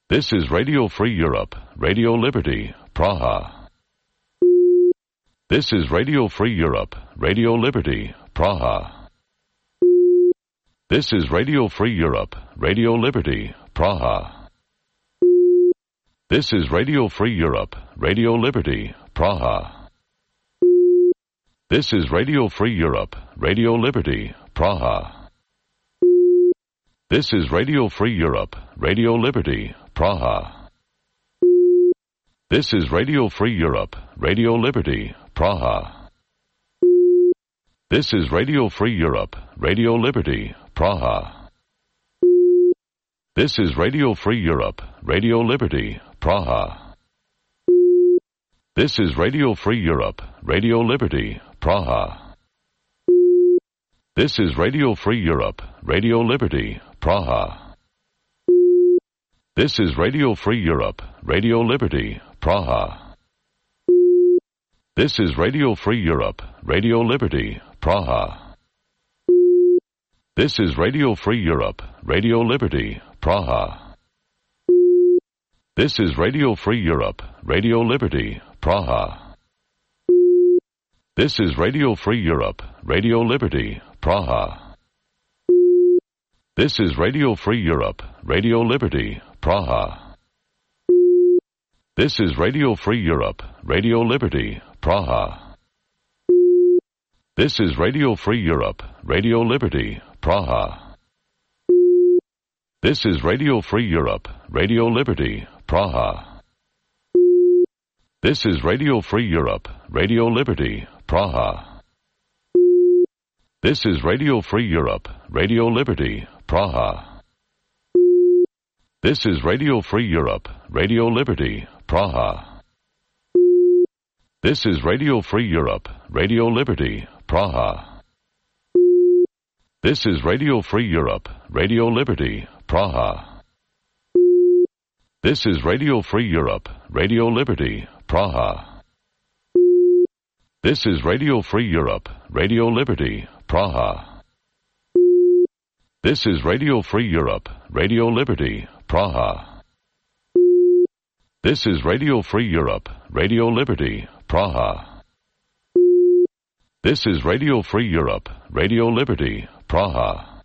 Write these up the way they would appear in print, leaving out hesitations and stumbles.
This is Radio Free Europe, Radio Liberty, Praha. This is Radio Free Europe, Radio Liberty, Praha. This is Radio Free Europe, Radio Liberty, Praha. This is Radio Free Europe, Radio Liberty, Praha. This is Radio Free Europe, Radio Liberty, Praha. This is Radio Free Europe, Radio Liberty, Praha. This is Radio Free Europe, Radio Liberty, Praha. This is Radio Free Europe, Radio Liberty, Praha. This is Radio Free Europe, Radio Liberty, Praha. This is Radio Free Europe, Radio Liberty, Praha. This is Radio Free Europe, Radio Liberty, Praha. This is Radio Free Europe, Radio Liberty, Praha. This is Radio Free Europe, Radio Liberty, Praha. This is Radio Free Europe, Radio Liberty, Praha. This is Radio Free Europe, Radio Liberty, Praha. This is Radio Free Europe, Radio Liberty, Praha. This is Radio Free Europe, Radio Liberty, Praha. This is Radio Free Europe, Radio Liberty, Praha. This is Radio Free Europe, Radio Liberty, Praha. This is Radio Free Europe, Radio Liberty, Praha. This is Radio Free Europe, Radio Liberty, Praha. This is Radio Free Europe, Radio Liberty, Praha. This is Radio Free Europe, Radio Liberty, Praha. This is Radio Free Europe, Radio Liberty, Praha. This is Radio Free Europe, Radio Liberty, Praha. This is Radio Free Europe, Radio Liberty, Praha. This is Radio Free Europe, Radio Liberty, Praha. This is Radio Free Europe, Radio Liberty, Praha. This is Radio Free Europe, Radio Liberty, Praha. This is Radio Free Europe, Radio Liberty, Praha.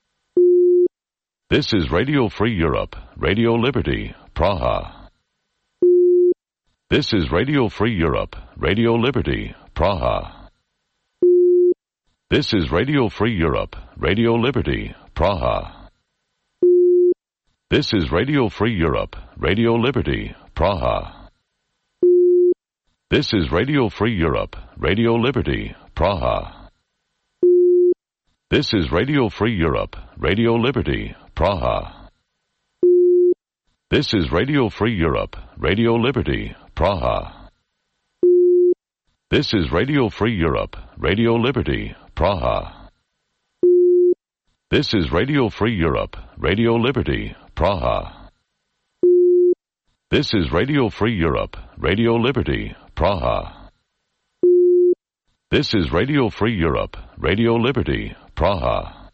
This is Radio Free Europe, Radio Liberty, Praha. This is Radio Free Europe, Radio Liberty, Praha. This is Radio Free Europe, Radio Liberty, Praha. This is Radio Free Europe, Radio Liberty, Praha. This is Radio Free Europe, Radio Liberty, Praha. This is Radio Free Europe, Radio Liberty, Praha. This is Radio Free Europe, Radio Liberty, Praha. This is Radio Free Europe, Radio Liberty, Praha. This is Radio Free Europe, Radio Liberty, Praha. This is Radio Free Europe, Radio Liberty, Praha. This is Radio Free Europe, Radio Liberty, Praha.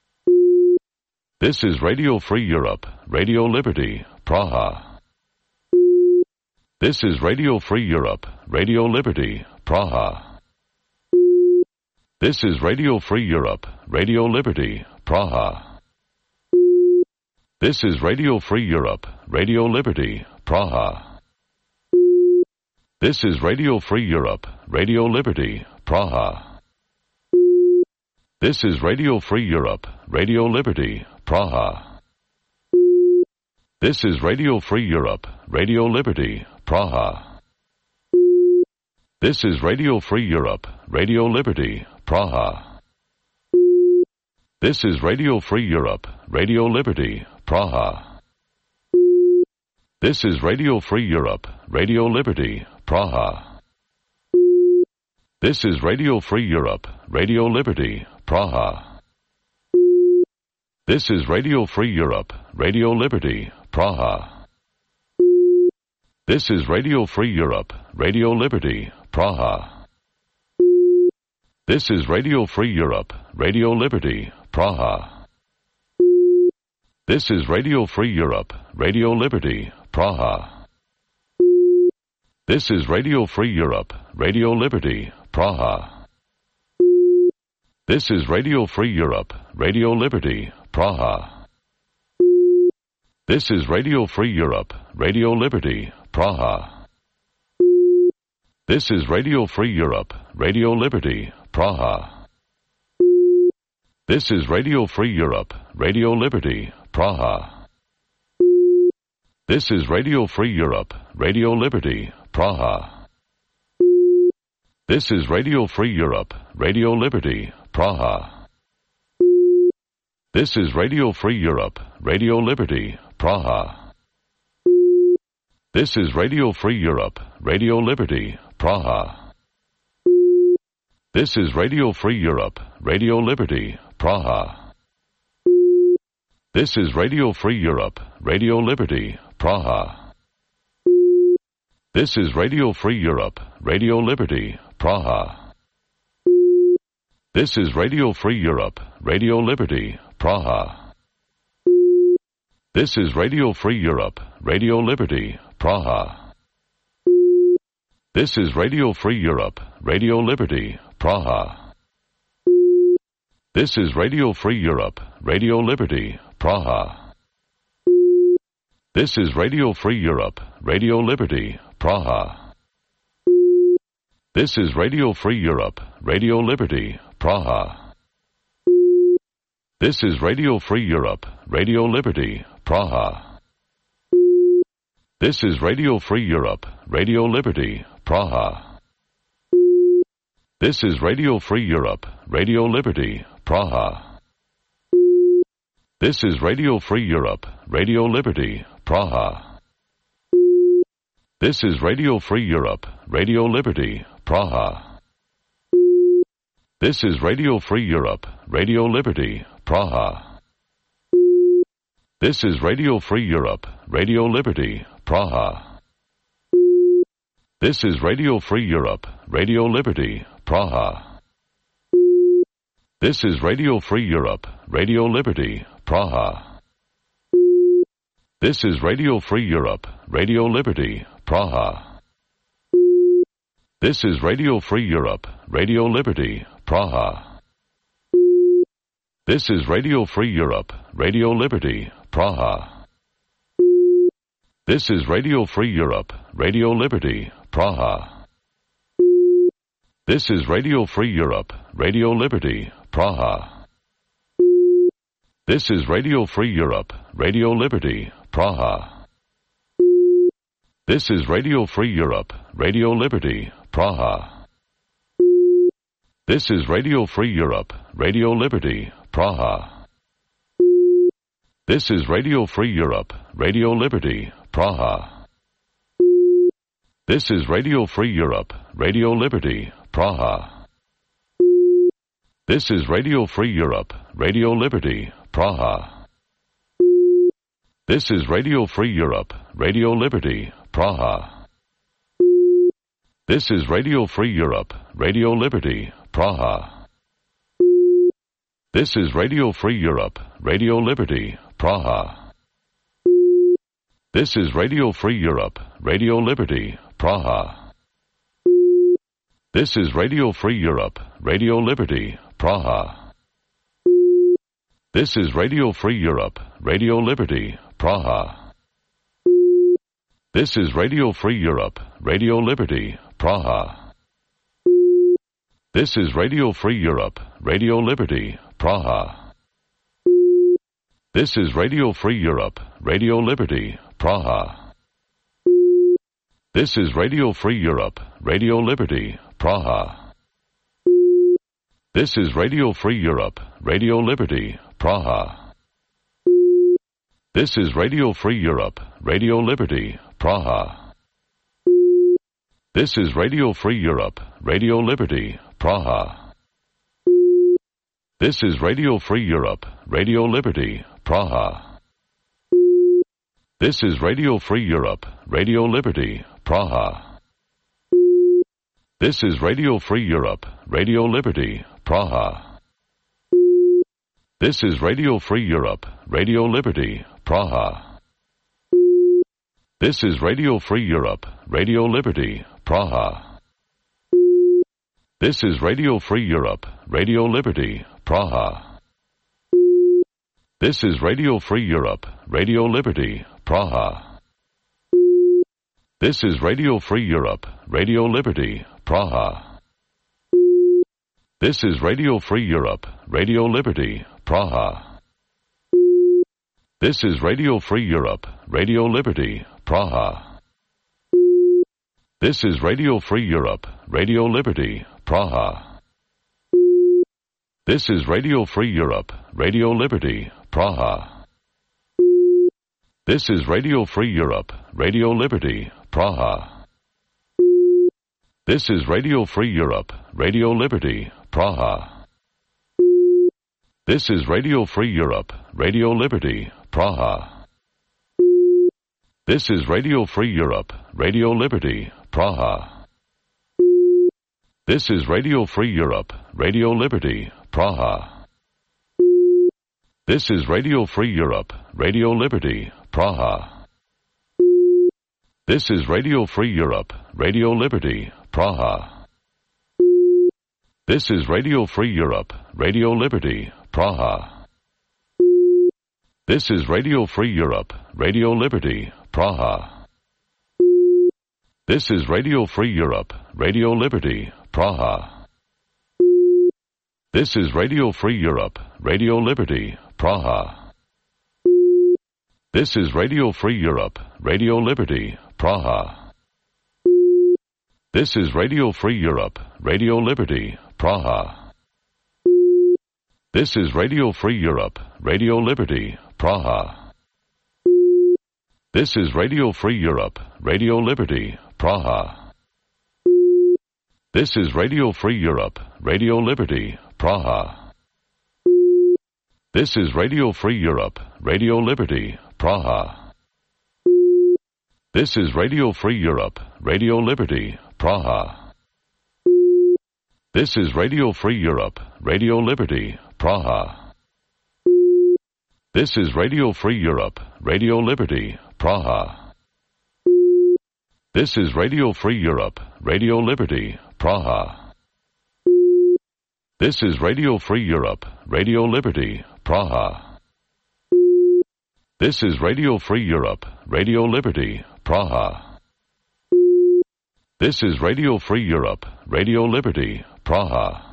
This is Radio Free Europe, Radio Liberty, Praha. This is Radio Free Europe, Radio Liberty, Praha. This is Radio Free Europe, Radio Liberty, Praha. This is Radio Free Europe, Radio Liberty, Praha. This is Radio Free Europe, Radio Liberty, Praha. This is Radio Free Europe, Radio Liberty, Praha. This is Radio Free Europe, Radio Liberty, Praha. This is Radio Free Europe, Radio Liberty, Praha. This is Radio Free Europe, Radio Liberty, Praha. This is Radio Free Europe, Radio Liberty, Praha. This is Radio Free Europe, Radio Liberty, Praha. This is Radio Free Europe, Radio Liberty, Praha. This is Radio Free Europe, Radio Liberty, Praha. This is Radio Free Europe, Radio Liberty, Praha. This is Radio Free Europe, Radio Liberty, Praha. This is Radio Free Europe, Radio Liberty, Praha. This is Radio Free Europe, Radio Liberty, Praha. This is Radio Free Europe, Radio Liberty, Praha. This is Radio Free Europe, Radio Liberty, Praha. This is Radio Free Europe, Radio Liberty, Praha. This is Radio Free Europe, Radio Liberty, Praha. This is Radio Free Europe, Radio Liberty, Praha. This is Radio Free Europe, Radio Liberty, Praha. This is Radio Free Europe, Radio Liberty, Praha. This is Radio Free Europe, Radio Liberty, Praha. This is Radio Free Europe, Radio Liberty, Praha. This is Radio Free Europe, Radio Liberty, Praha. This is Radio Free Europe, Radio Liberty, Praha. This is Radio Free Europe, Radio Liberty, Praha. This is Radio Free Europe, Radio Liberty, Praha. This is Radio Free Europe, Radio Liberty, Praha. This is Radio Free Europe, Radio Liberty, Praha. This is Radio Free Europe, Radio Liberty, Praha. This is Radio Free Europe, Radio Liberty, Praha. This is Radio Free Europe, Radio Liberty, Praha. This is Radio Free Europe, Radio Liberty, Praha. This is Radio Free Europe, Radio Liberty, Praha. This is Radio Free Europe, Radio Liberty, Praha. This is Radio Free Europe, Radio Liberty, Praha. This is Radio Free Europe, Radio Liberty, Praha. This is Radio Free Europe, Radio Liberty, Praha. This is Radio Free Europe, Radio Liberty, Praha. This is Radio Free Europe, Radio Liberty, Praha. This is Radio Free Europe, Radio Liberty, Praha. This is Radio Free Europe, Radio Liberty, Praha. This is Radio Free Europe, Radio Liberty, Praha. This is Radio Free Europe, Radio Liberty, Praha. This is Radio Free Europe, Radio Liberty, Praha. This is Radio Free Europe, Radio Liberty, Praha. This is Radio Free Europe, Radio Liberty, Praha. This is Radio Free Europe, Radio Liberty, Praha. This is Radio Free Europe, Radio Liberty, Praha. This is Radio Free Europe, Radio Liberty, Praha. This is Radio Free Europe, Radio Liberty, Praha. This is Radio Free Europe, Radio Liberty, Praha. This is Radio Free Europe, Radio Liberty, Praha. This is Radio Free Europe, Radio Liberty, Praha. This is Radio Free Europe, Radio Liberty, Praha. This is Radio Free Europe, Radio Liberty, Praha. This is Radio Free Europe, Radio Liberty, Praha. This is Radio Free Europe, Radio Liberty, Praha. This is Radio Free Europe, Radio Liberty, Praha. This is Radio Free Europe, Radio Liberty, Praha. This is Radio Free Europe, Radio Liberty, Praha. This is Radio Free Europe, Radio Liberty, Praha. This is Radio Free Europe, Radio Liberty, Praha. This is Radio Free Europe, Radio Liberty, Praha. This is Radio Free Europe, Radio Liberty, Praha. This is Radio Free Europe, Radio Liberty, Praha. This is Radio Free Europe, Radio Liberty, Praha. This is Radio Free Europe, Radio Liberty, Praha. This is Radio Free Europe, Radio Liberty, Praha. This is Radio Free Europe, Radio Liberty, Praha. This is Radio Free Europe, Radio Liberty, Praha. This is Radio Free Europe, Radio Liberty, Praha. This is Radio Free Europe, Radio Liberty, Praha. This is Radio Free Europe, Radio Liberty, Praha. This is Radio Free Europe, Radio Liberty, Praha. This is Radio Free Europe, Radio Liberty, Praha. This is Radio Free Europe, Radio Liberty, Praha. This is Radio Free Europe, Radio Liberty, Praha. This is Radio Free Europe, Radio Liberty, Praha. This is Radio Free Europe, Radio Liberty, Praha. This is Radio Free Europe, Radio Liberty, Praha. This is Radio Free Europe, Radio Liberty, Praha. This is Radio Free Europe, Radio Liberty, Praha. This is Radio Free Europe, Radio Liberty, Praha. This is Radio Free Europe, Radio Liberty, Praha. This is Radio Free Europe, Radio Liberty, Praha. This is Radio Free Europe, Radio Liberty, Praha. This is Radio Free Europe, Radio Liberty, Praha. This is Radio Free Europe, Radio Liberty, Praha. This is Radio Free Europe, Radio Liberty, Praha. This is Radio Free Europe, Radio Liberty, Praha. This is Radio Free Europe, Radio Liberty, Praha. This is Radio Free Europe, Radio Liberty, Praha. This is Radio Free Europe, Radio Liberty, Praha. This is Radio Free Europe, Radio Liberty, Praha. This is Radio Free Europe, Radio Liberty, Praha. This is Radio Free Europe, Radio Liberty, Praha. This is Radio Free Europe, Radio Liberty, Praha. This is Radio Free Europe, Radio Liberty, Praha.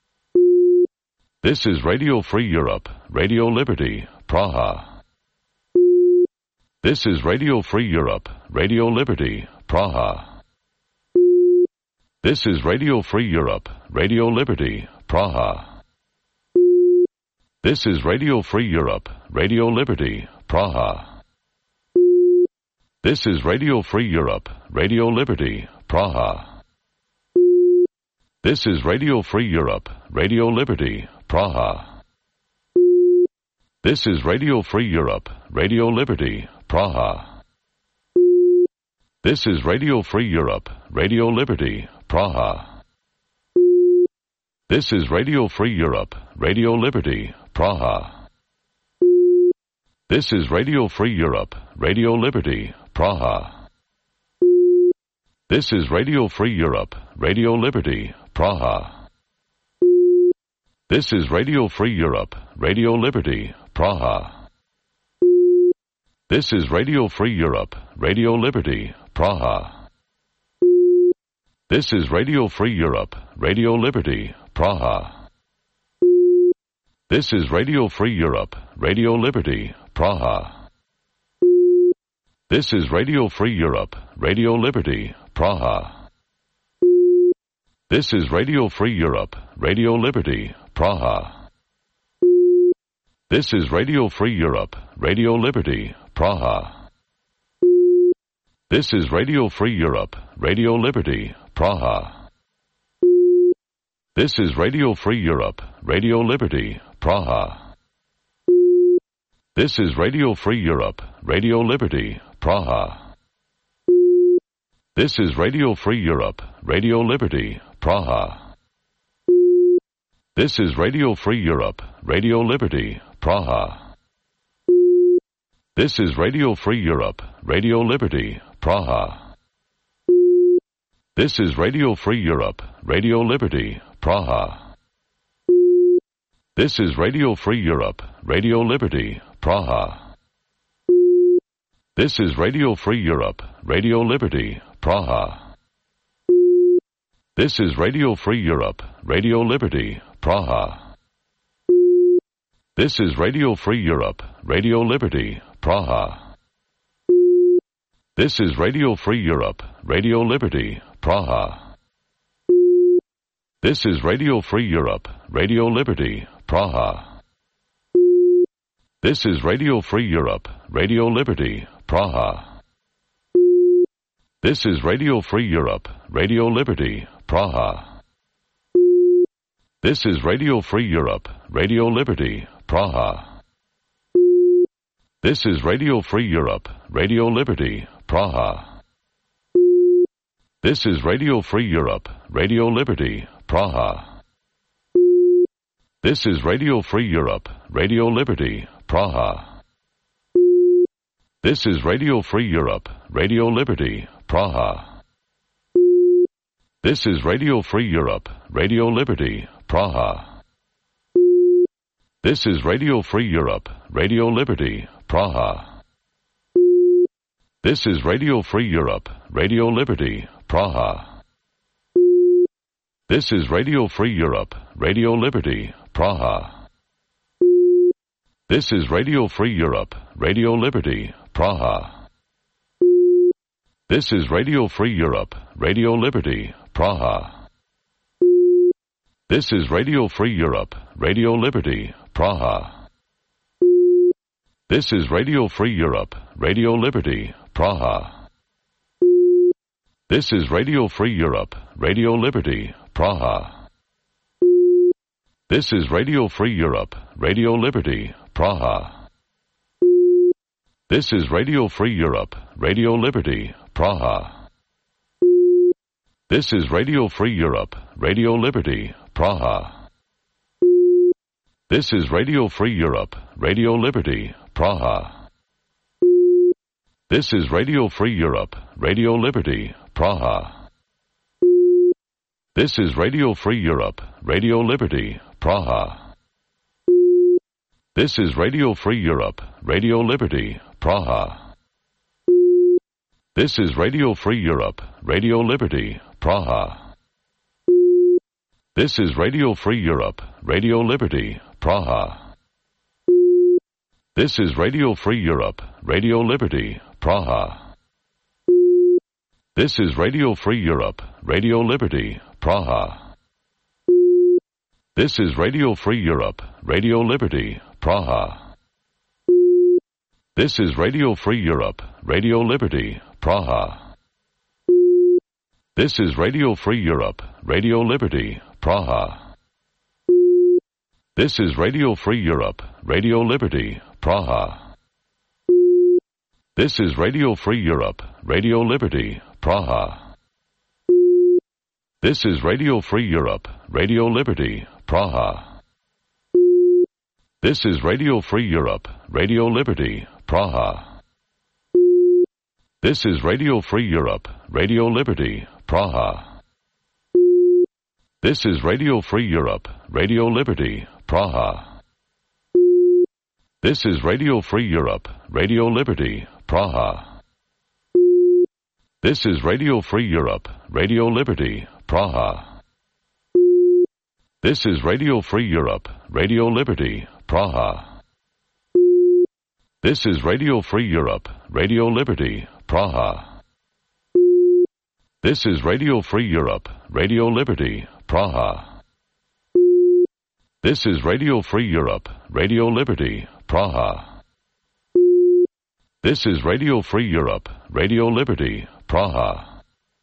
This is Radio Free Europe, Radio Liberty, Praha. This is Radio Free Europe, Radio Liberty, Praha. This is Radio Free Europe, Radio Liberty, Praha. This is Radio Free Europe, Radio Liberty, Praha. This is Radio Free Europe, Radio Liberty, Praha. This is Radio Free Europe, Radio Liberty, Praha. This is Radio Free Europe, Radio Liberty, Praha. This is Radio Free Europe, Radio Liberty, Praha. This is Radio Free Europe, Radio Liberty, Praha. This is Radio Free Europe, Radio Liberty, Praha. This is Radio Free Europe, Radio Liberty, Praha. This is Radio Free Europe, Radio Liberty, Praha. This is Radio Free Europe, Radio Liberty, Praha. This is Radio Free Europe, Radio Liberty, Praha. This is Radio Free Europe, Radio Liberty, Praha. This is Radio Free Europe, Radio Liberty, Praha. This is Radio Free Europe, Radio Liberty, Praha. This is Radio Free Europe, Radio Liberty, Praha. This is Radio Free Europe, Radio Liberty, Praha. This is Radio Free Europe, Radio Liberty, Praha. This is Radio Free Europe, Radio Liberty, Praha. This is Radio Free Europe, Radio Liberty, Praha. This is Radio Free Europe, Radio Liberty, Praha. This is Radio Free Europe, Radio Liberty, Praha. This is Radio Free Europe, Radio Liberty, Praha. This is Radio Free Europe, Radio Liberty, Praha. This is Radio Free Europe, Radio Liberty, Praha. This is Radio Free Europe, Radio Liberty, Praha. This is Radio Free Europe, Radio Liberty, Praha. This is Radio Free Europe, Radio Liberty, Praha. This is Radio Free Europe, Radio Liberty, Praha. This is Radio Free Europe, Radio Liberty, Praha. This is Radio Free Europe, Radio Liberty, Praha. This is Radio Free Europe, Radio Liberty, Praha. This is Radio Free Europe, Radio Liberty, Praha. This is Radio Free Europe, Radio Liberty, Praha. This is Radio Free Europe, Radio Liberty, Praha. This is Radio Free Europe, Radio Liberty, Praha. This is Radio Free Europe, Radio Liberty, Praha. This is Radio Free Europe, Radio Liberty, Praha. This is Radio Free Europe, Radio Liberty, Praha. This is Radio Free Europe, Radio Liberty, Praha. This is Radio Free Europe, Radio Liberty, Praha. This is Radio Free Europe, Radio Liberty, Praha. This is Radio Free Europe, Radio Liberty, Praha. This is Radio Free Europe, Radio Liberty, Praha. This is Radio Free Europe, Radio Liberty, Praha. This is Radio Free Europe, Radio Liberty, Praha. This is Radio Free Europe, Radio Liberty, Praha. This is Radio Free Europe, Radio Liberty, Praha. This is Radio Free Europe, Radio Liberty, Praha. This is Radio Free Europe, Radio Liberty, Praha. This is Radio Free Europe, Radio Liberty, Praha. This is Radio Free Europe, Radio Liberty, Praha. This is Radio Free Europe, Radio Liberty, Praha. This is Radio Free Europe, Radio Liberty, Praha. This is Radio Free Europe, Radio Liberty, Praha. This is Radio Free Europe, Radio Liberty, Praha. This is Radio Free Europe, Radio Liberty, Praha. This is Radio Free Europe, Radio Liberty, Praha. This is Radio Free Europe, Radio Liberty, Praha. This is Radio Free Europe, Radio Liberty, Praha. This is Radio Free Europe, Radio Liberty, Praha. This is Radio Free Europe, Radio Liberty, Praha. This is Radio Free Europe, Radio Liberty, Praha. This is Radio Free Europe, Radio Liberty, Praha. This is Radio Free Europe, Radio Liberty, Praha. This is Radio Free Europe, Radio Liberty, Praha. This is Radio Free Europe, Radio Liberty, Praha. This is Radio Free Europe, Radio Liberty, Praha. This is Radio Free Europe, Radio Liberty, Praha. This is Radio Free Europe, Radio Liberty, Praha. This is Radio Free Europe, Radio Liberty, Praha. This is Radio Free Europe, Radio Liberty, Praha.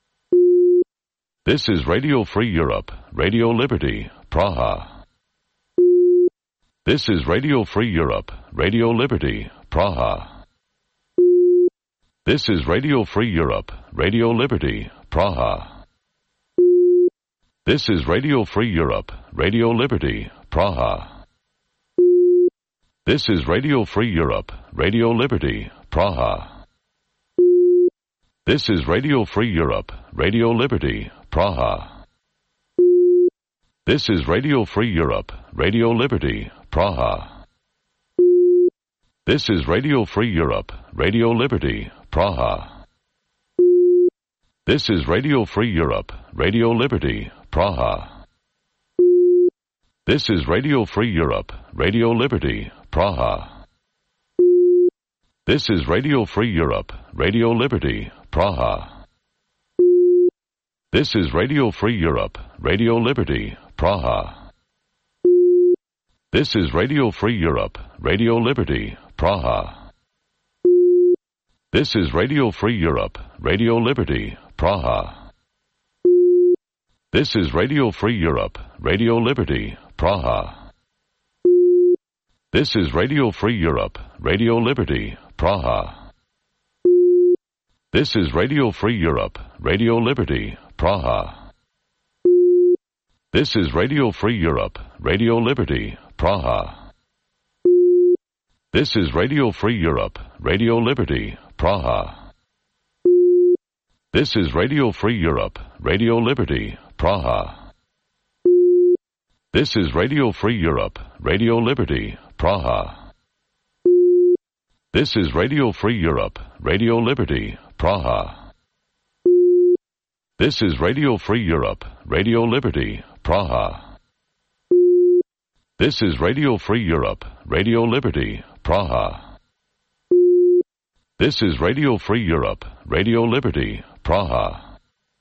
This is Radio Free Europe, Radio Liberty, Praha. This is Radio Free Europe, Radio Liberty, Praha. This is Radio Free Europe, Radio Liberty, Praha. This is Radio Free Europe, Radio Liberty, Praha. This is Radio Free Europe, Radio Liberty, Praha. This is Radio Free Europe, Radio Liberty, Praha. This is Radio Free Europe, Radio Liberty, Praha. This is Radio Free Europe, Radio Liberty, Praha. This is Radio Free Europe, Radio Liberty, Praha. This is Radio Free Europe, Radio Liberty, Praha. This is Radio Free Europe, Radio Liberty, Praha. This is Radio Free Europe, Radio Liberty, Praha. This is Radio Free Europe, Radio Liberty, Praha. This is Radio Free Europe, Radio Liberty, Praha. This is Radio Free Europe, Radio Liberty, Praha. This is Radio Free Europe, Radio Liberty, Praha. This is Radio Free Europe, Radio Liberty, Praha. This is Radio Free Europe, Radio Liberty, Praha. This is Radio Free Europe, Radio Liberty, Praha. This is Radio Free Europe, Radio Liberty, Praha. This is Radio Free Europe, Radio Liberty, Praha. This is Radio Free Europe, Radio Liberty, Praha. This is Radio Free Europe, Radio Liberty, Praha. This is Radio Free Europe, Radio Liberty, Praha. This is Radio Free Europe, Radio Liberty, Praha.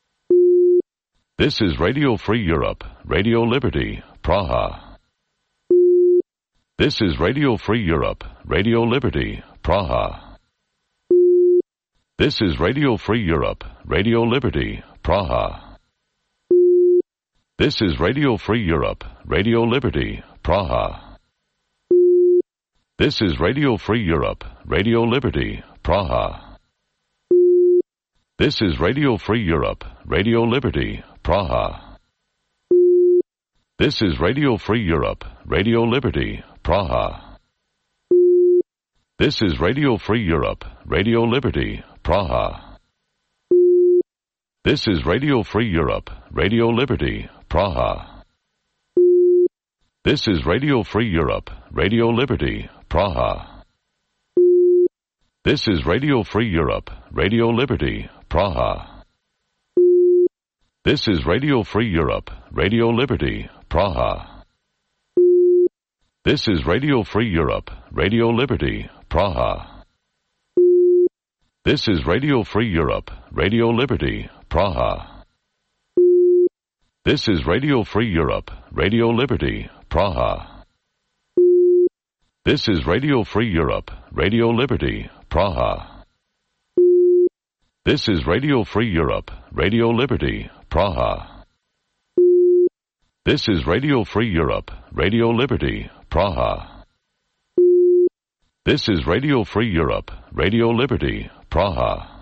This is Radio Free Europe, Radio Liberty, Praha. This is Radio Free Europe, Radio Liberty, Praha. This is Radio Free Europe, Radio Liberty, Praha. This is Radio Free Europe, Radio Liberty, Praha. This is Radio Free Europe, Radio Liberty, Praha. This is Radio Free Europe, Radio Liberty, Praha. This is Radio Free Europe, Radio Liberty, Praha. This is Radio Free Europe, Radio Liberty, Praha. This is Radio Free Europe, Radio Liberty, Praha. This is Radio Free Europe, Radio Liberty, Praha. This is Radio Free Europe, Radio Liberty, Praha. This is Radio Free Europe, Radio Liberty, Praha. This is Radio Free Europe, Radio Liberty, Praha. This is Radio Free Europe, Radio Liberty, Praha. This is Radio Free Europe, Radio Liberty, Praha. This is Radio Free Europe, Radio Liberty, Praha. This is Radio Free Europe, Radio Liberty, Praha. This is Radio Free Europe, Radio Liberty, Praha. This is Radio Free Europe, Radio Liberty, Praha.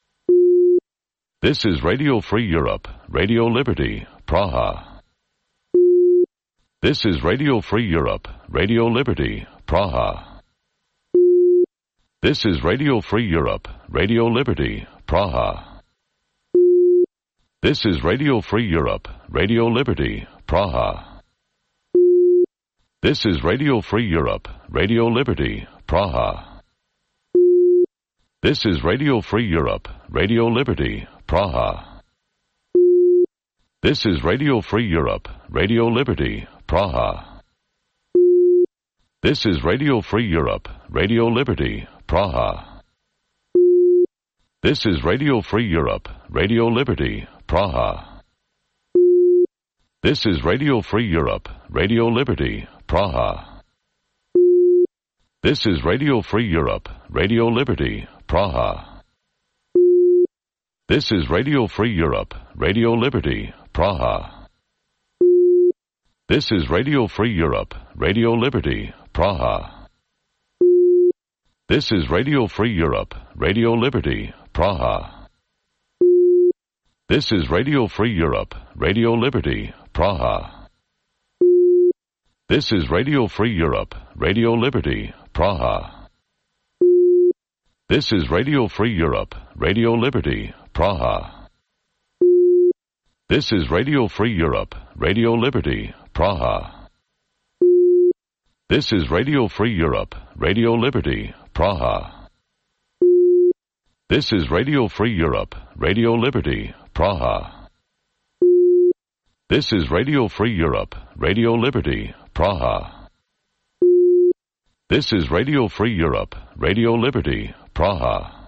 This is Radio Free Europe, Radio Liberty, Praha. This is Radio Free Europe, Radio Liberty, Praha. This is Radio Free Europe, Radio Liberty, Praha. This is Radio Free Europe, Radio Liberty, Praha. This is Radio Free Europe, Radio Liberty, Praha. This is Radio Free Europe, Radio Liberty, Praha. This is Radio Free Europe, Radio Liberty, Praha. This is Radio Free Europe, Radio Liberty, Praha. This is Radio Free Europe, Radio Liberty, Praha. This is Radio Free Europe, Radio Liberty, Praha. This is Radio Free Europe, Radio Liberty, Praha. This is Radio Free Europe, Radio Liberty, Praha. This is Radio Free Europe, Radio Liberty, Praha. This is Radio Free Europe, Radio Liberty, Praha. This is Radio Free Europe, Radio Liberty, Praha. This is Radio Free Europe, Radio Liberty, Praha. This is Radio Free Europe, Radio Liberty, Praha. This is Radio Free Europe, Radio Liberty, Praha. This is Radio Free Europe, Radio Liberty, Praha. This is Radio Free Europe, Radio Liberty, Praha. This is Radio Free Europe, Radio Liberty, Praha. This is Radio Free Europe, Radio Liberty, Praha.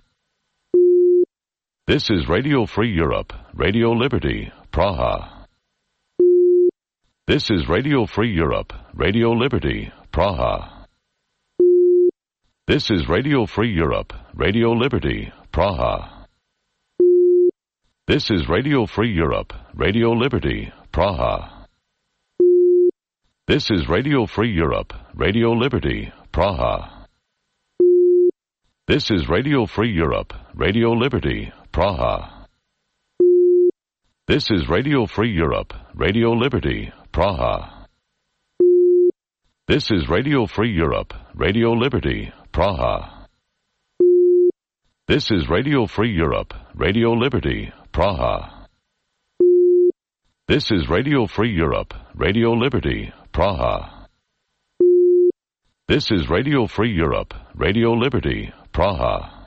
This is Radio Free Europe, Radio Liberty, Praha. This is Radio Free Europe, Radio Liberty, Praha. This is Radio Free Europe, Radio Liberty, Praha. This is Radio Free Europe, Radio Liberty, Praha. This is Radio Free Europe, Radio Liberty, Praha. This is Radio Free Europe, Radio Liberty, Praha. This is Radio Free Europe, Radio Liberty, Praha. This is Radio Free Europe, Radio Liberty, Praha. This is Radio Free Europe, Radio Liberty, Praha. This is Radio Free Europe, Radio Liberty, Praha. This is Radio Free Europe, Radio Liberty, Praha.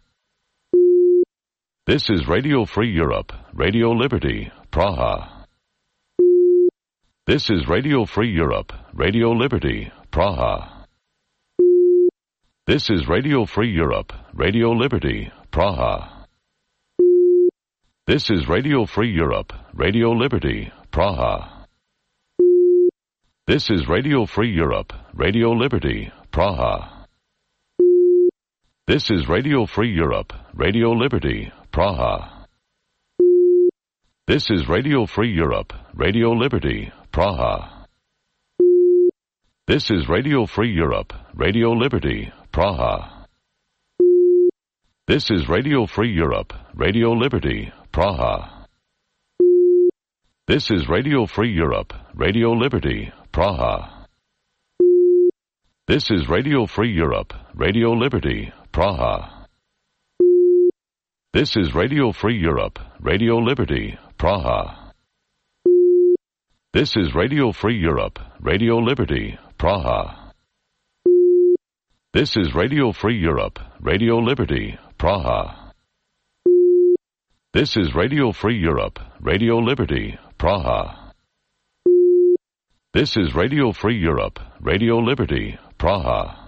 This is Radio Free Europe, Radio Liberty, Praha. This is Radio Free Europe, Radio Liberty, Praha. This is Radio Free Europe, Radio Liberty, Praha. This is Radio Free Europe, Radio Liberty, Praha. This is Radio Free Europe, Radio Liberty, Praha. This is Radio Free Europe, Radio Liberty, Praha. This is Radio Free Europe, Radio Liberty, Praha. This is Radio Free Europe, Radio Liberty, Praha. This is Radio Free Europe, Radio Liberty, Praha. This is Radio Free Europe, Radio Liberty, Praha. This is Radio Free Europe, Radio Liberty, Praha. This is Radio Free Europe, Radio Liberty, Praha. This is Radio Free Europe, Radio Liberty, Praha. This is Radio Free Europe, Radio Liberty, Praha. This is Radio Free Europe, Radio Liberty, Praha. This is Radio Free Europe, Radio Liberty, Praha.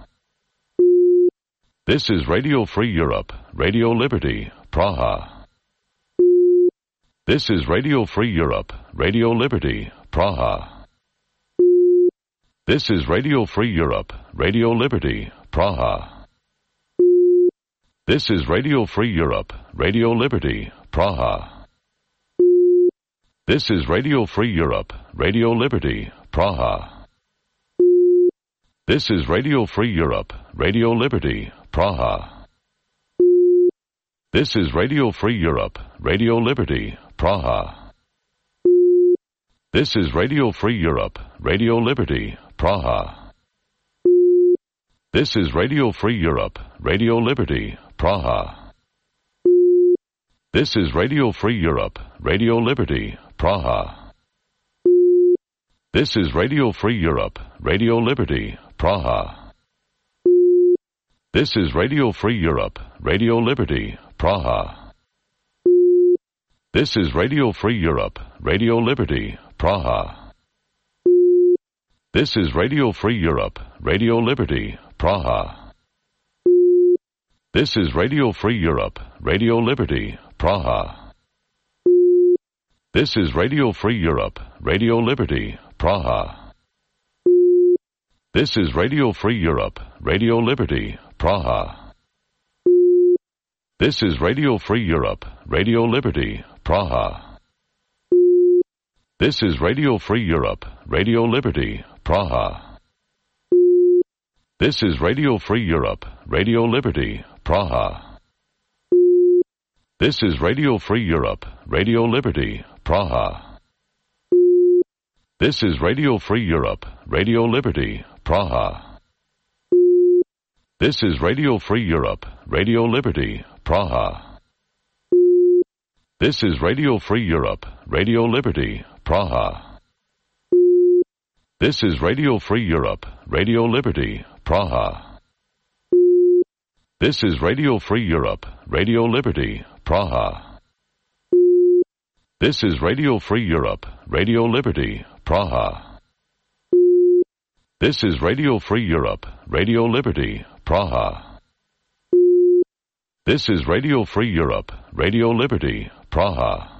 This is Radio Free Europe, Radio Liberty, Praha. This is Radio Free Europe, Radio Liberty, Praha. This is Radio Free Europe, Radio Liberty, Praha. This is Radio Free Europe, Radio Liberty, Praha. This is Radio Free Europe, Radio Liberty, Praha. This is Radio Free Europe, Radio Liberty, Praha. This is Radio Free Europe, Radio Liberty, Praha. This is Radio Free Europe, Radio Liberty, Praha. This is Radio Free Europe, Radio Liberty, Praha. This is Radio Free Europe, Radio Liberty, Praha. This is Radio Free Europe, Radio Liberty, Praha. This is Radio Free Europe, Radio Liberty, Praha. This is Radio Free Europe, Radio Liberty, Praha. This is Radio Free Europe, Radio Liberty, Praha. This is Radio Free Europe, Radio Liberty, Praha. This is Radio Free Europe, Radio Liberty, Praha. This is Radio Free Europe, Radio Liberty, Praha. This is Radio Free Europe, Radio Liberty, Praha. This is Radio Free Europe, Radio Liberty, Praha. This is Radio Free Europe, Radio Liberty, Praha. This is Radio Free Europe, Radio Liberty, Praha. This is Radio Free Europe, Radio Liberty, Praha. This is Radio Free Europe, Radio Liberty, Praha. This is Radio Free Europe, Radio Liberty, Praha. This is Radio Free Europe, Radio Liberty, Praha. This is Radio Free Europe, Radio Liberty, Praha. This is Radio Free Europe, Radio Liberty, Praha. This is Radio Free Europe, Radio Liberty, Praha. This is Radio Free Europe, Radio Liberty, Praha.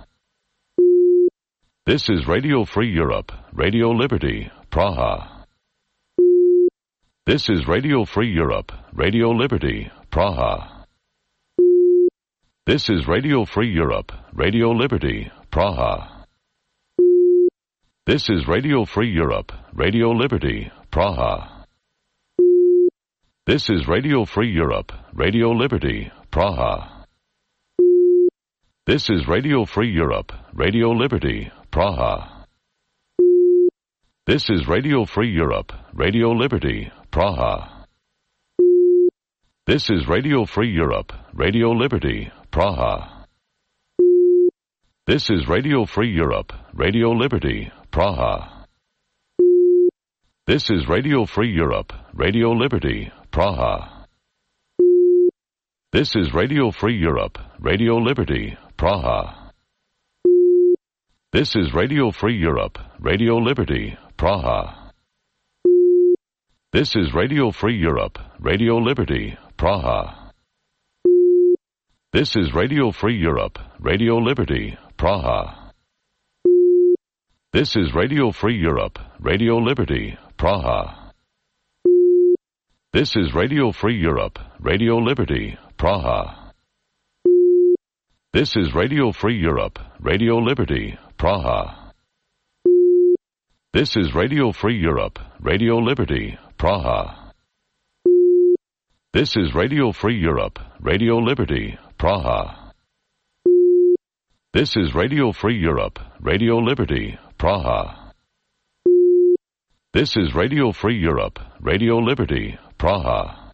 This is Radio Free Europe, Radio Liberty, Praha. This is Radio Free Europe, Radio Liberty, Praha. This is Radio Free Europe, Radio Liberty, Praha. This is Radio Free Europe, Radio Liberty, Praha. This is Radio Free Europe, Radio Liberty, Praha. This is Radio Free Europe, Radio Liberty, Praha. This is Radio Free Europe, Radio Liberty, Praha. This is Radio Free Europe, Radio Liberty, Praha. This is Radio Free Europe, Radio Liberty, Praha. This is Radio Free Europe, Radio Liberty, Praha. This is Radio Free Europe, Radio Liberty, Praha. This is Radio Free Europe, Radio Liberty, Praha. This is Radio Free Europe, Radio Liberty, Praha. This is Radio Free Europe, Radio Liberty, Praha. This is Radio Free Europe, Radio Liberty, Praha. This is Radio Free Europe, Radio Liberty, Praha. This is Radio Free Europe, Radio Liberty, Praha. This is Radio Free Europe, Radio Liberty, Praha. This is Radio Free Europe, Radio Liberty, Praha. This is Radio Free Europe, Radio Liberty, Praha. This is Radio Free Europe, Radio Liberty, Praha.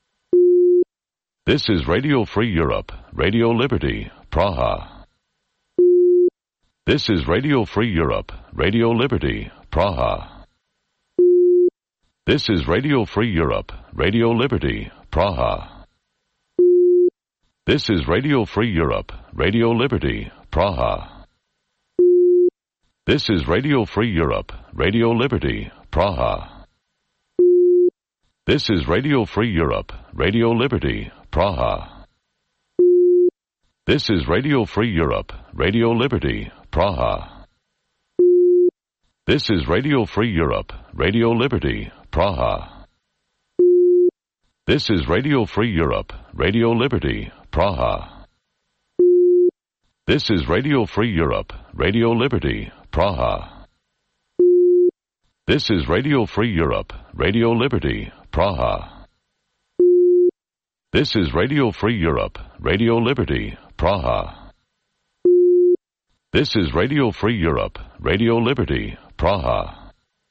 This is Radio Free Europe, Radio Liberty, Praha. This is Radio Free Europe, Radio Liberty, Praha. This is Radio Free Europe, Radio Liberty, Praha. This is Radio Free Europe, Radio Liberty, Praha. This is Radio Free Europe, Radio Liberty, Praha. This is Radio Free Europe, Radio Liberty, Praha. This is Radio Free Europe, Radio Liberty, Praha. This is Radio Free Europe, Radio Liberty, Praha. This is Radio Free Europe, Radio Liberty, Praha. This is Radio Free Europe, Radio Liberty, Praha. This is Radio Free Europe, Radio Liberty, Praha. This is Radio Free Europe, Radio Liberty, Praha. This is Radio Free Europe, Radio Liberty, Praha.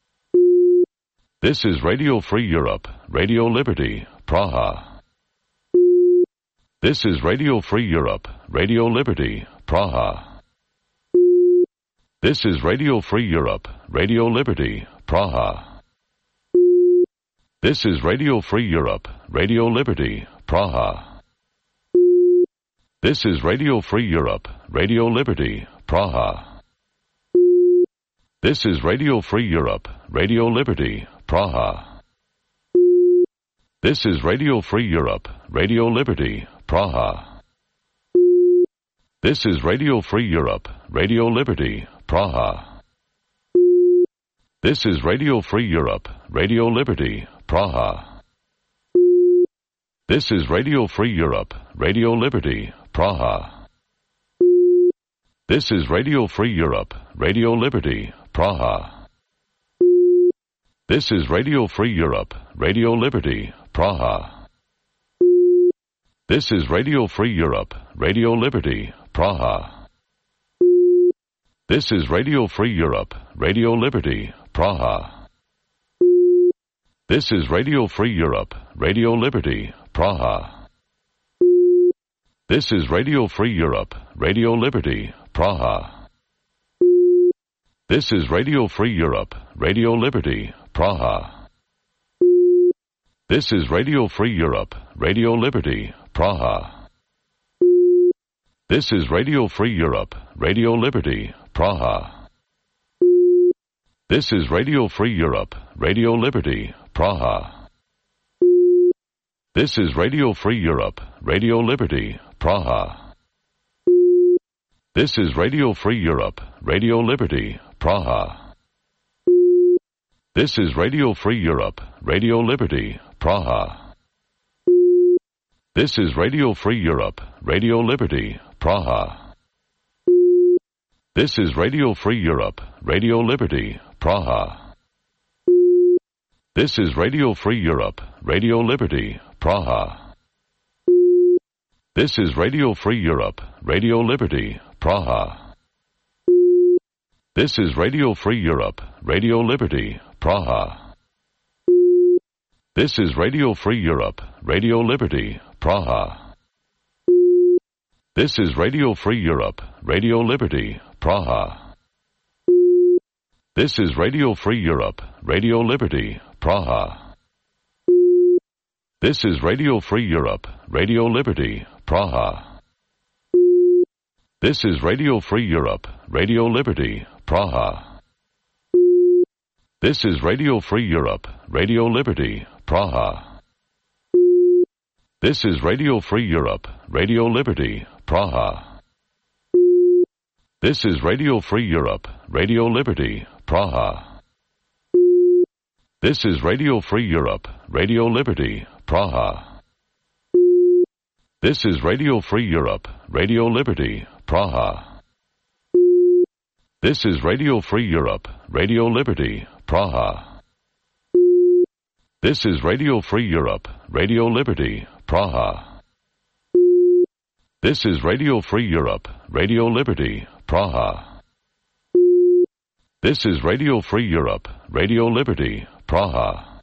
This is Radio Free Europe, Radio Liberty, Praha. This is Radio Free Europe, Radio Liberty, Praha. This is Radio Free Europe, Radio Liberty, Praha. This is Radio Free Europe, Radio Liberty, Praha. This is Radio Free Europe, Radio Liberty, Praha. This is Radio Free Europe, Radio Liberty, Praha. This is Radio Free Europe, Radio Liberty, Praha. This is Radio Free Europe, Radio Liberty, Praha. This is Radio Free Europe, Radio Liberty, Praha. This is Radio Free Europe, Radio Liberty, Praha. This is Radio Free Europe, Radio Liberty, Praha. This is Radio Free Europe, Radio Liberty, Praha. This is Radio Free Europe, Radio Liberty, Praha. This is Radio Free Europe, Radio Liberty, Praha. This is Radio Free Europe, Radio Liberty, Praha. This is Radio Free Europe, Radio Liberty, Praha. This is Radio Free Europe, Radio Liberty, Praha. This is Radio Free Europe, Radio Liberty, Praha. This is Radio Free Europe, Radio Liberty, Praha. This is Radio Free Europe, Radio Liberty, Praha. This is Radio Free Europe, Radio Liberty, Praha. This is Radio Free Europe, Radio Liberty, Praha. This is Radio Free Europe, Radio Liberty, Praha. This is Radio Free Europe, Radio Liberty, Praha. This is Radio Free Europe, Radio Liberty, Praha. This is Radio Free Europe, Radio Liberty, Praha. This is Radio Free Europe, Radio Liberty, Praha. This is Radio Free Europe, Radio Liberty, Praha. This is Radio Free Europe, Radio Liberty, Praha. This is Radio Free Europe, Radio Liberty, Praha. This is Radio Free Europe, Radio Liberty, Praha. This is Radio Free Europe, Radio Liberty, Praha. This is Radio Free Europe, Radio Liberty, Praha. This is Radio Free Europe, Radio Liberty, Praha. This is Radio Free Europe, Radio Liberty, Praha. This is Radio Free Europe, Radio Liberty, Praha. This is Radio Free Europe, Radio Liberty, Praha. This is Radio Free Europe, Radio Liberty, Praha. This is Radio Free Europe, Radio Liberty, Praha. This is Radio Free Europe, Radio Liberty, Praha. This is Radio Free Europe, Radio Liberty, Praha. This is Radio Free Europe, Radio Liberty, Praha.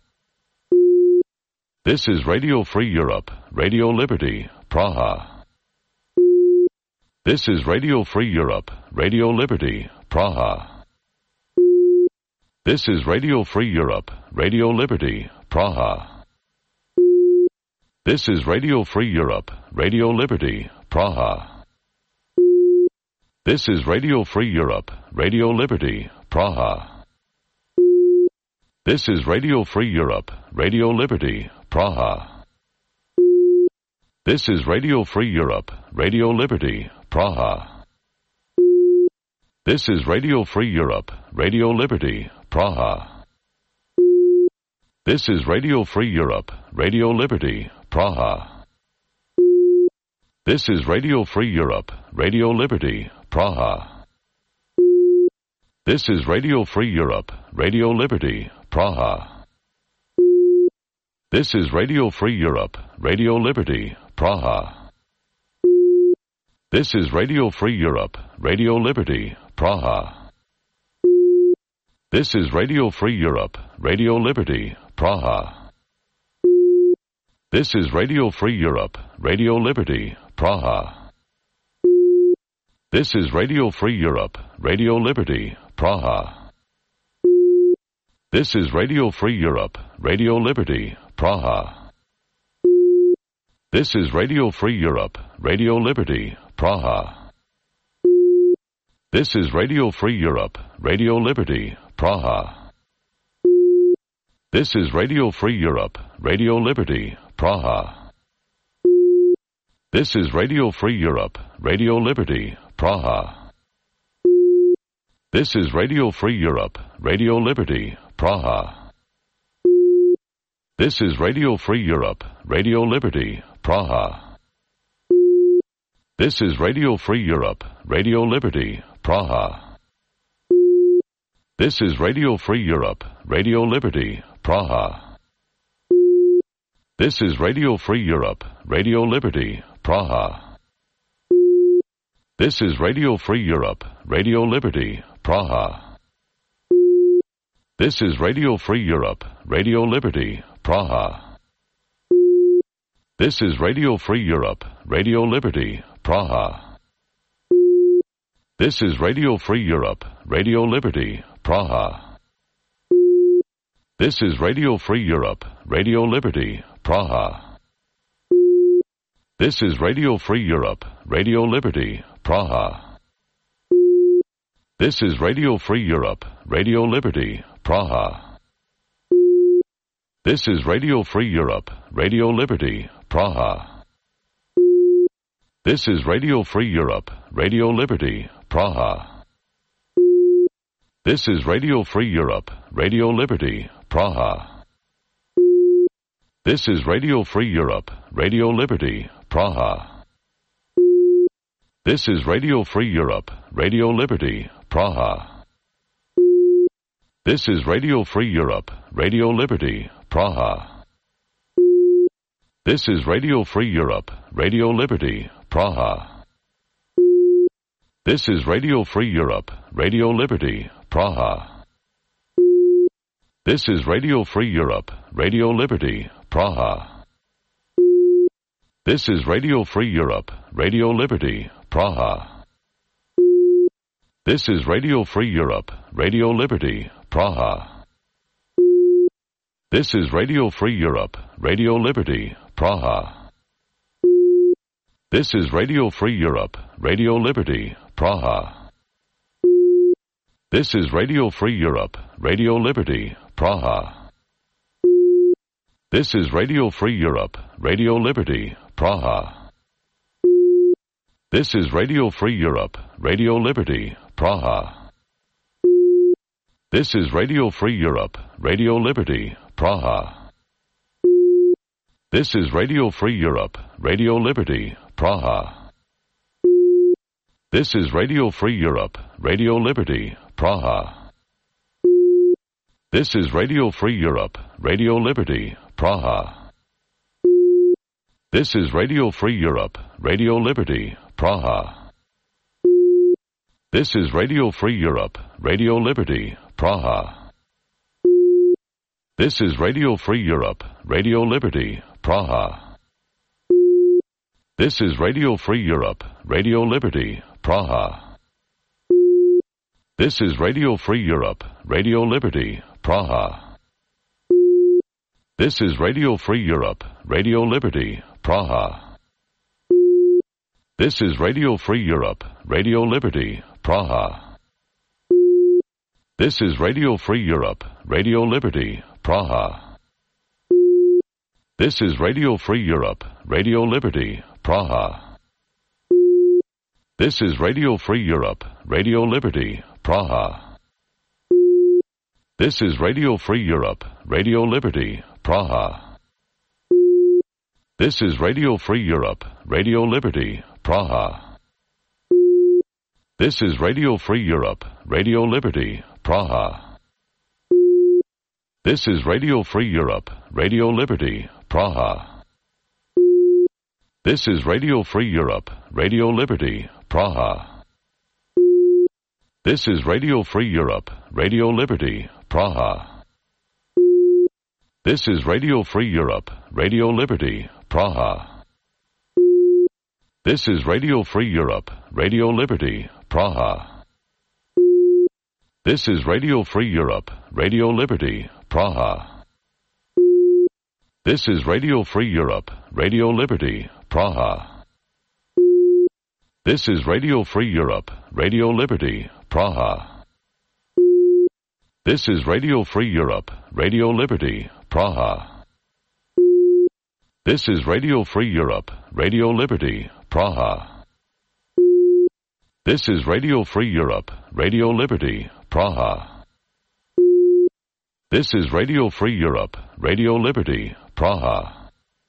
This is Radio Free Europe, Radio Liberty, Praha. This is Radio Free Europe, Radio Liberty, Praha. This is Radio Free Europe, Radio Liberty, Praha. This is Radio Free Europe, Radio Liberty, Praha. This is Radio Free Europe, Radio Liberty, Praha. This is Radio Free Europe, Radio Liberty, Praha. This is Radio Free Europe, Radio Liberty, Praha. This is Radio Free Europe, Radio Liberty, Praha. This is Radio Free Europe, Radio Liberty, Praha. This is Radio Free Europe, Radio Liberty, Praha. This is Radio Free Europe, Radio Liberty, Praha. This is Radio Free Europe, Radio Liberty, Praha. This is Radio Free Europe, Radio Liberty, Praha. This is Radio Free Europe, Radio Liberty, Praha. This is Radio Free Europe, Radio Liberty, Praha. This is Radio Free Europe, Radio Liberty, Praha. This is Radio Free Europe, Radio Liberty, Praha. This is Radio Free Europe, Radio Liberty, Praha. This is Radio Free Europe, Radio Liberty, Praha. This is Radio Free Europe, Radio Liberty, Praha. This is Radio Free Europe, Radio Liberty, Praha. This is Radio Free Europe, Radio Liberty, Praha. This is Radio Free Europe, Radio Liberty, Praha. This is Radio Free Europe, Radio Liberty, Praha. This is Radio Free Europe, Radio Liberty, Praha. This is Radio Free Europe, Radio Liberty, Praha. This is Radio Free Europe, Radio Liberty, Praha. This is Radio Free Europe, Radio Liberty, Praha. This is Radio Free Europe, Radio Liberty, Praha. This is Radio Free Europe, Radio Liberty, Praha. This is Radio Free Europe, Radio Liberty, Praha. This is Radio Free Europe, Radio Liberty, Praha. This is Radio Free Europe, Radio Liberty, Praha. This is Radio Free Europe, Radio Liberty, Praha. This is Radio Free Europe, Radio Liberty, Praha. This is Radio Free Europe, Radio Liberty, Praha. This is Radio Free Europe, Radio Liberty, Praha. This is Radio Free Europe, Radio Liberty, Praha. This is Radio Free Europe, Radio Liberty, Praha. This is Radio Free Europe, Radio Liberty, Praha. This is Radio Free Europe, Radio Liberty, Praha. This is Radio Free Europe, Radio Liberty, Praha. This is Radio Free Europe, Radio Liberty, Praha. This is Radio Free Europe, Radio Liberty, Praha. This is Radio Free Europe, Radio Liberty, Praha. This is Radio Free Europe, Radio Liberty, Praha. This is Radio Free Europe, Radio Liberty, Praha. This is Radio Free Europe, Radio Liberty, Praha. This is Radio Free Europe, Radio Liberty, Praha. This is Radio Free Europe, Radio Liberty, Praha. This is Radio Free Europe, Radio Liberty, Praha. This is Radio Free Europe, Radio Liberty, Praha. This is Radio Free Europe, Radio Liberty, Praha. This is Radio Free Europe, Radio Liberty, Praha. This is Radio Free Europe, Radio Liberty, Praha. This is Radio Free Europe, Radio Liberty, Praha. This is Radio Free Europe, Radio Liberty, Praha. This is Radio Free Europe, Radio Liberty, Praha. This is Radio Free Europe, Radio Liberty, Praha. This is Radio Free Europe, Radio Liberty, Praha. This is Radio Free Europe, Radio Liberty, Praha. This is Radio Free Europe, Radio Liberty, Praha. This is Radio Free Europe, Radio Liberty, Praha. This is Radio Free Europe, Radio Liberty, Praha. This is Radio Free Europe, Radio Liberty, Praha. This is Radio Free Europe, Radio Liberty, Praha. This is Radio Free Europe, Radio Liberty, Praha. This is Radio Free Europe, Radio Liberty, Praha. This is Radio Free Europe, Radio Liberty, Praha. This is Radio Free Europe, Radio Liberty, Praha. This is Radio Free Europe, Radio Liberty, Praha. This is Radio Free Europe, Radio Liberty, Praha. This is Radio Free Europe, Radio Liberty, Praha. This is Radio Free Europe, Radio Liberty, Praha. This is Radio Free Europe, Radio Liberty, Praha. This is Radio Free Europe, Radio Liberty, Praha. This is Radio Free Europe, Radio Liberty, Praha. This is Radio Free Europe, Radio Liberty, Praha.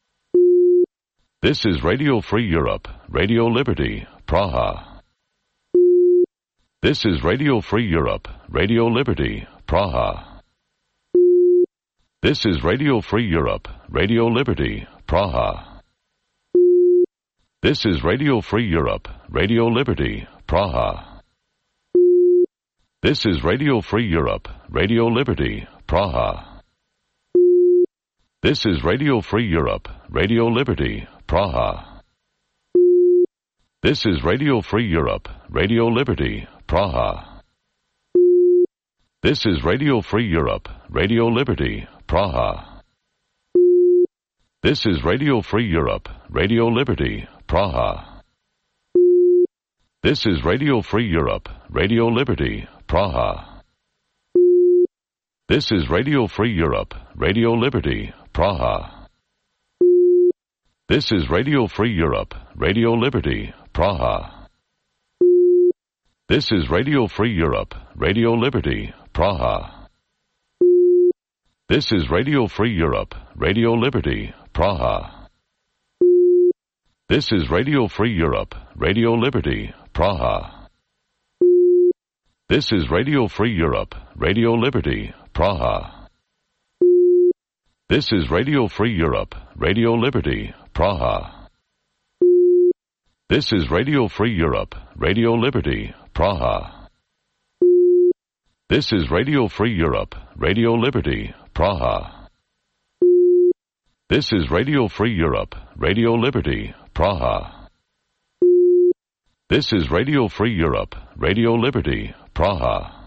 This is Radio Free Europe, Radio Liberty, Praha. This is Radio Free Europe, Radio Liberty, Praha. This is Radio Free Europe, Radio Liberty, Praha. This is Radio Free Europe, Radio Liberty, Praha. This is Radio Free Europe, Radio Liberty, Praha. This is Radio Free Europe, Radio Liberty, Praha. This is Radio Free Europe, Radio Liberty, Praha. This is Radio Free Europe, Radio Liberty, Praha. This is Radio Free Europe, Radio Liberty, Praha. This is Radio Free Europe, Radio Liberty, Praha. This is Radio Free Europe, Radio Liberty, Praha. This is Radio Free Europe, Radio Liberty, Praha. This is Radio Free Europe, Radio Liberty, Praha. This is Radio Free Europe, Radio Liberty, Praha. This is Radio Free Europe, Radio Liberty, Praha. This is Radio Free Europe, Radio Liberty, Praha. This is Radio Free Europe, Radio Liberty, Praha. This is Radio Free Europe, Radio Liberty, Praha. This is Radio Free Europe, Radio Liberty, Praha. This is Radio Free Europe, Radio Liberty, Praha. This is Radio Free Europe, Radio Liberty, Praha.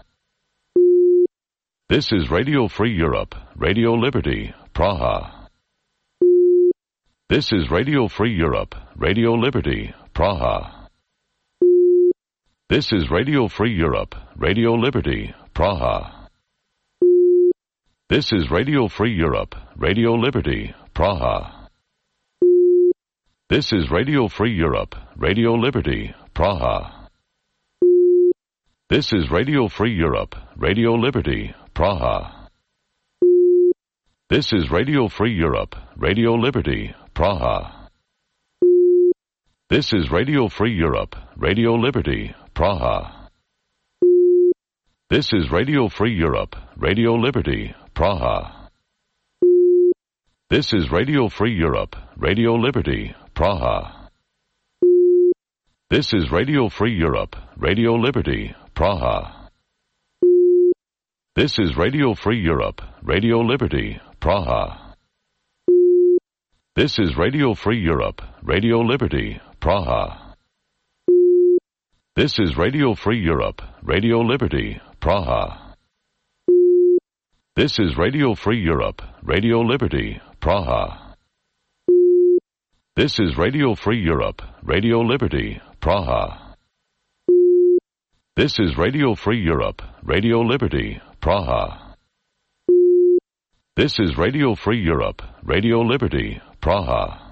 This is Radio Free Europe, Radio Liberty, Praha. This is Radio Free Europe, Radio Liberty, Praha. This is Radio Free Europe, Radio Liberty, Praha. This is Radio Free Europe, Radio Liberty, Praha. This is Radio Free Europe, Radio Liberty, Praha. This is Radio Free Europe, Radio Liberty, Praha. This is Radio Free Europe, Radio Liberty, Praha. This is Radio Free Europe, Radio Liberty, Praha. This is Radio Free Europe, Radio Liberty, Praha. This is Radio Free Europe, Radio Liberty, Praha. This is Radio Free Europe, Radio Liberty, Praha. This is Radio Free Europe, Radio Liberty, Praha. This is Radio Free Europe, Radio Liberty, Praha. This is Radio Free Europe, Radio Liberty, Praha. This is Radio Free Europe, Radio Liberty, Praha. This is Radio Free Europe, Radio Liberty, Praha. This is Radio Free Europe, Radio Liberty, Praha. This is Radio Free Europe, Radio Liberty, Praha.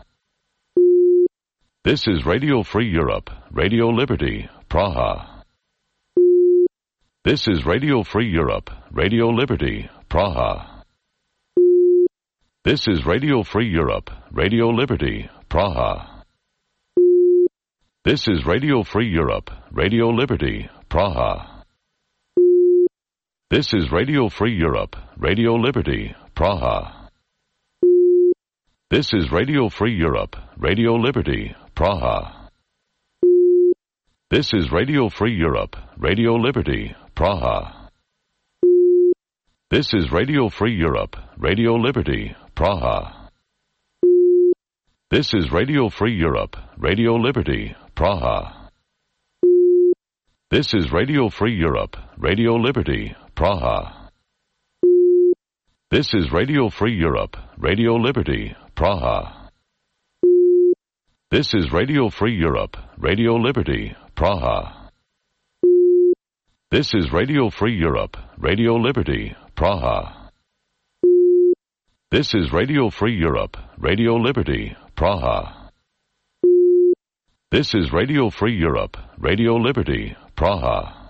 This is Radio Free Europe, Radio Liberty, Praha. This is Radio Free Europe, Radio Liberty, Praha. This is Radio Free Europe, Radio Liberty, Praha. This is Radio Free Europe, Radio Liberty, Praha. This is Radio Free Europe, Radio Liberty, Praha. This is Radio Free Europe, Radio Liberty, Praha. This is Radio Free Europe, Radio Liberty, Praha. This is Radio Free Europe, Radio Liberty, Praha. This is Radio Free Europe, Radio Liberty, Praha. This is Radio Free Europe, Radio Liberty, Praha. This is Radio Free Europe, Radio Liberty, Praha. This is Radio Free Europe, Radio Liberty, Praha. This is Radio Free Europe, Radio Liberty, Praha. This is Radio Free Europe, Radio Liberty, Praha. This is Radio Free Europe, Radio Liberty, Praha.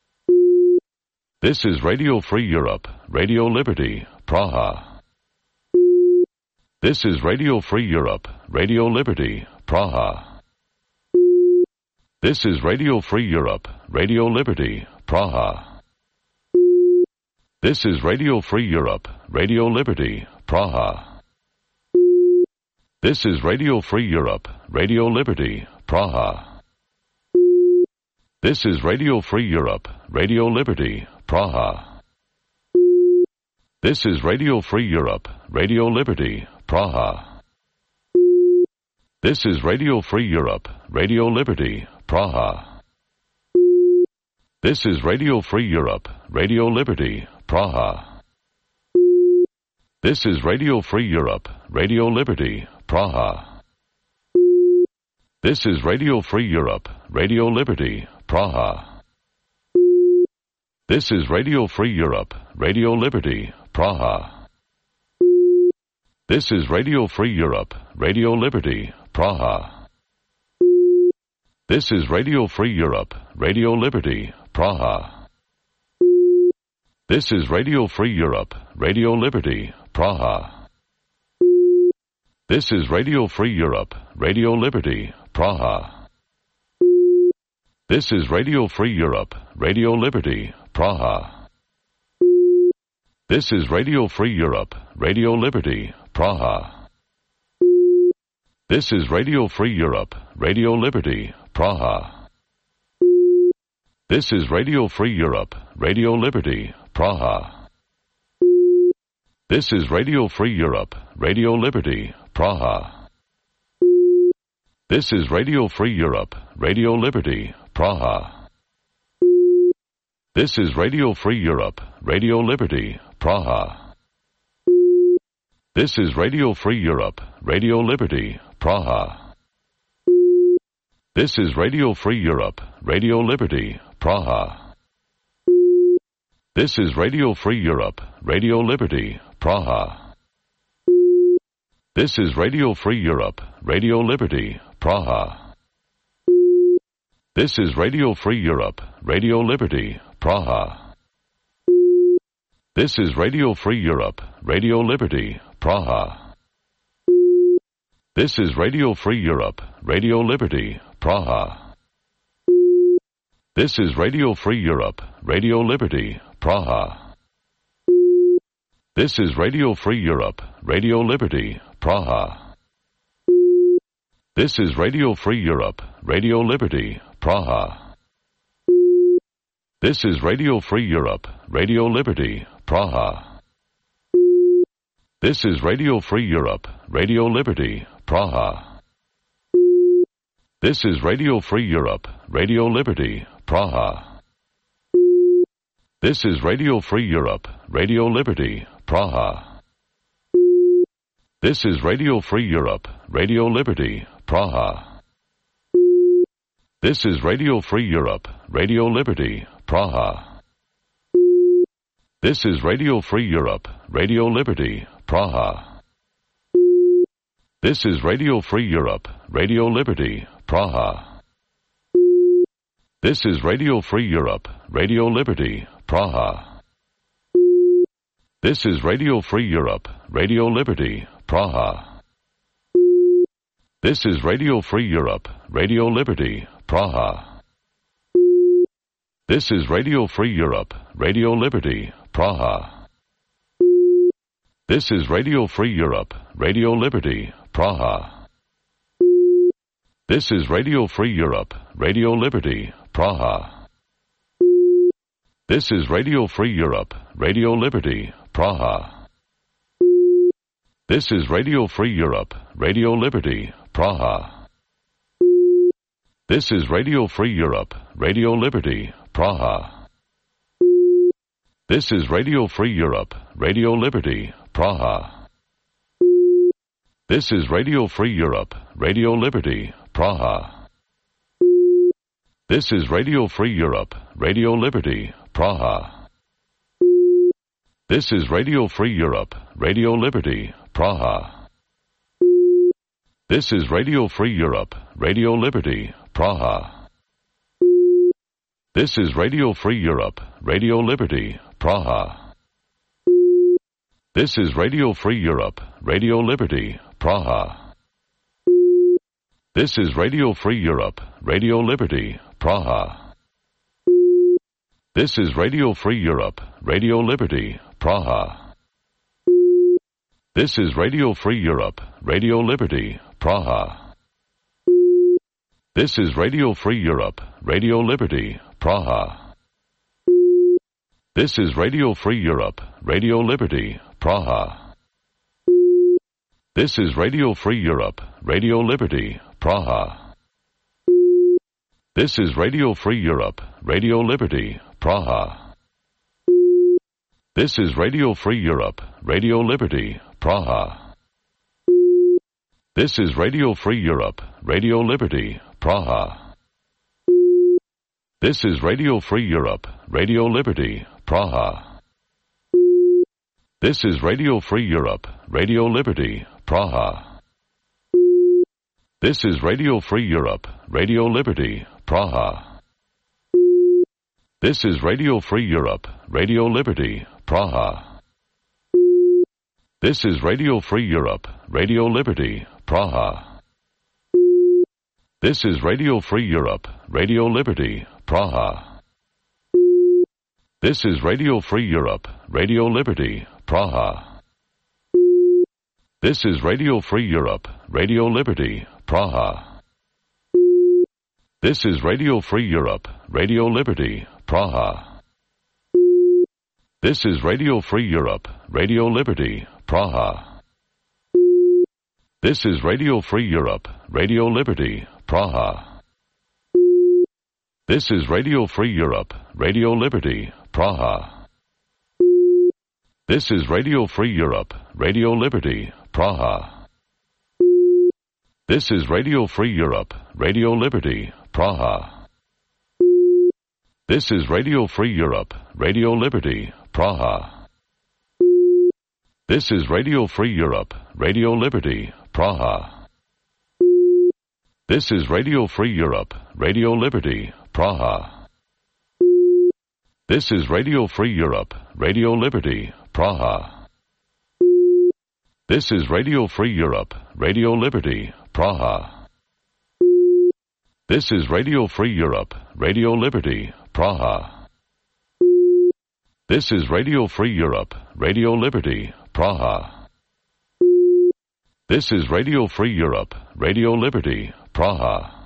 This is Radio Free Europe, Radio Liberty, Praha. This is Radio Free Europe, Radio Liberty, Praha. This is Radio Free Europe, Radio Liberty, Praha. This is Radio Free Europe, Radio Liberty, Praha. This is Radio Free Europe, Radio Liberty, Praha. This is Radio Free Europe, Radio Liberty, Praha. This is Radio Free Europe, Radio Liberty, Praha. This is Radio Free Europe, Radio Liberty, Praha. This is Radio Free Europe, Radio Liberty, Praha. This is Radio Free Europe, Radio Liberty, Praha. This is Radio Free Europe, Radio Liberty, Praha. This is Radio Free Europe, Radio Liberty, Praha. This is Radio Free Europe, Radio Liberty, Praha. This is Radio Free Europe, Radio Liberty, Praha. This is Radio Free Europe, Radio Liberty, Praha. This is Radio Free Europe, Radio Liberty, Praha. This is Radio Free Europe, Radio Liberty, Praha. This is Radio Free Europe, Radio Liberty, Praha. This is Radio Free Europe, Radio Liberty, Praha. This is Radio Free Europe, Radio Liberty, Praha. This is Radio Free Europe, Radio Liberty, Praha. This is Radio Free Europe, Radio Liberty, Praha. This is Radio Free Europe, Radio Liberty, Praha. This is Radio Free Europe, Radio Liberty, Praha. This is Radio Free Europe, Radio Liberty, Praha. This is Radio Free Europe, Radio Liberty, Praha. This is Radio Free Europe, Radio Liberty, Praha. This is Radio Free Europe, Radio Liberty, Praha. This is Radio Free Europe, Radio Liberty, Praha. This is Radio Free Europe, Radio Liberty, Praha. This is Radio Free Europe, Radio Liberty, Praha. This is Radio Free Europe, Radio Liberty, Praha. This is Radio Free Europe, Radio Liberty, Praha. This is Radio Free Europe, Radio Liberty, Praha. This is Radio Free Europe, Radio Liberty, Praha. This is Radio Free Europe, Radio Liberty, Praha. This is Radio Free Europe, Radio Liberty, Praha. This is Radio Free Europe, Radio Liberty, Praha. This is Radio Free Europe, Radio Liberty, Praha. This is Radio Free Europe, Radio Liberty, Praha. This is Radio Free Europe, Radio Liberty, Praha. This is Radio Free Europe, Radio Liberty, Praha. This is Radio Free Europe, Radio Liberty, Praha. This is Radio Free Europe, Radio Liberty, Praha. This is Radio Free Europe, Radio Liberty, Praha. This is Radio Free Europe, Radio Liberty, Praha. This is Radio Free Europe, Radio Liberty, Praha. This is Radio Free Europe, Radio Liberty, Praha. This is Radio Free Europe, Radio Liberty, Praha. This is Radio Free Europe, Radio Liberty, Praha. This is Radio Free Europe, Radio Liberty, Praha. This is Radio Free Europe, Radio Liberty, Praha. This is Radio Free Europe, Radio Liberty, Praha. This is Radio Free Europe, Radio Liberty, Praha. This is Radio Free Europe, Radio Liberty, Praha. This is Radio Free Europe, Radio Liberty, Praha. This is Radio Free Europe, Radio Liberty, Praha. This is Radio Free Europe, Radio Liberty, Praha. This is Radio Free Europe, Radio Liberty, Praha. This is Radio Free Europe, Radio Liberty, Praha. This is Radio Free Europe, Radio Liberty, Praha. This is Radio Free Europe, Radio Liberty, Praha. This is Radio Free Europe, Radio Liberty, Praha. This is Radio Free Europe, Radio Liberty, Praha. This is Radio Free Europe, Radio Liberty, Praha. This is Radio Free Europe, Radio Liberty, Praha. This is Radio Free Europe, Radio Liberty, Praha. This is Radio Free Europe, Radio Liberty, Praha. This is Radio Free Europe, Radio Liberty, Praha. This is Radio Free Europe, Radio Liberty, Praha. This is Radio Free Europe, Radio Liberty, Praha. This is Radio Free Europe, Radio Liberty, Praha. This is Radio Free Europe, Radio Liberty, Praha. This is Radio Free Europe, Radio Liberty, Praha. This is Radio Free Europe, Radio Liberty, Praha. This is Radio Free Europe, Radio Liberty, Praha. This is Radio Free Europe, Radio Liberty, Praha. This is Radio Free Europe, Radio Liberty, Praha. This is Radio Free Europe, Radio Liberty, Praha. This is Radio Free Europe, Radio Liberty, Praha. This is Radio Free Europe, Radio Liberty, Praha. This is Radio Free Europe, Radio Liberty, Praha. This is Radio Free Europe, Radio Liberty, Praha. This is Radio Free Europe, Radio Liberty, Praha. This is Radio Free Europe, Radio Liberty, Praha. This is Radio Free Europe, Radio Liberty, Praha. This is Radio Free Europe, Radio Liberty, Praha. This is Radio Free Europe, Radio Liberty, Praha.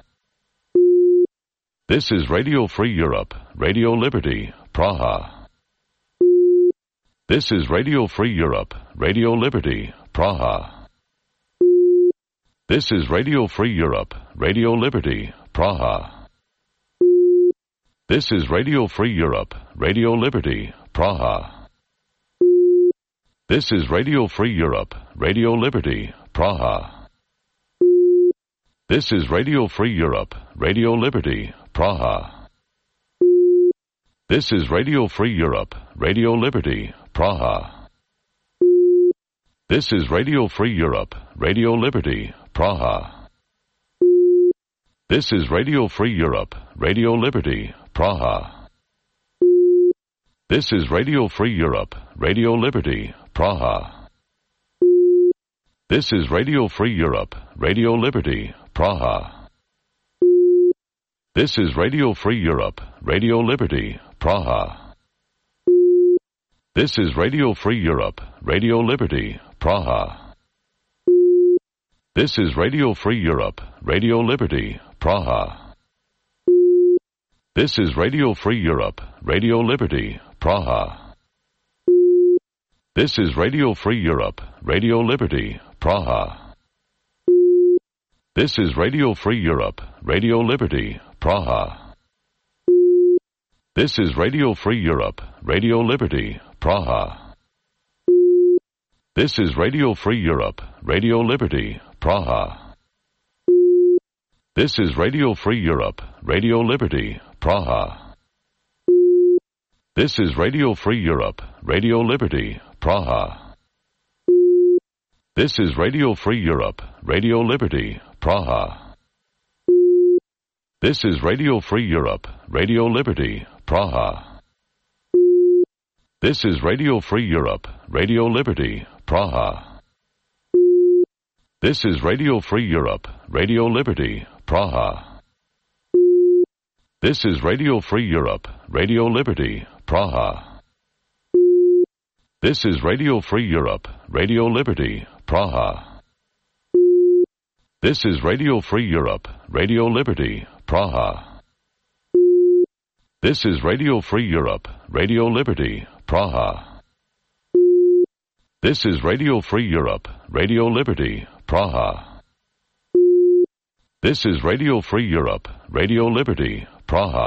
This is Radio Free Europe, Radio Liberty, Praha. This is Radio Free Europe, Radio Liberty, Praha. This is Radio Free Europe, Radio Liberty, Praha. This is Radio Free Europe, Radio Liberty, Praha. This is Radio Free Europe, Radio Liberty, Praha. This is Radio Free Europe, Radio Liberty, Praha. This is Radio Free Europe, Radio Liberty, Praha. This is Radio Free Europe, Radio Liberty, Praha. This is Radio Free Europe, Radio Liberty, Praha. This is Radio Free Europe, Radio Liberty, Praha. This is Radio Free Europe, Radio Liberty, Praha. This is Radio Free Europe, Radio Liberty, Praha. This is Radio Free Europe, Radio Liberty, Praha. This is Radio Free Europe, Radio Liberty, Praha. This is Radio Free Europe, Radio Liberty, Praha. This is Radio Free Europe, Radio Liberty, Praha. This is Radio Free Europe, Radio Liberty, Praha. This is Radio Free Europe, Radio Liberty, Praha. This is Radio Free Europe, Radio Liberty, Praha. This is Radio Free Europe, Radio Liberty, Praha. This is Radio Free Europe, Radio Liberty, Praha. This is Radio Free Europe, Radio Liberty, Praha. This is Radio Free Europe, Radio Liberty, Praha. This is Radio Free Europe, Radio Liberty, Praha. This is Radio Free Europe, Radio Liberty, Praha. This is Radio Free Europe, Radio Liberty, Praha. This is Radio Free Europe, Radio Liberty, Praha. This is Radio Free Europe, Radio Liberty, Praha. This is Radio Free Europe, Radio Liberty, Praha. This is Radio Free Europe, Radio Liberty, Praha. This is Radio Free Europe, Radio Liberty, Praha.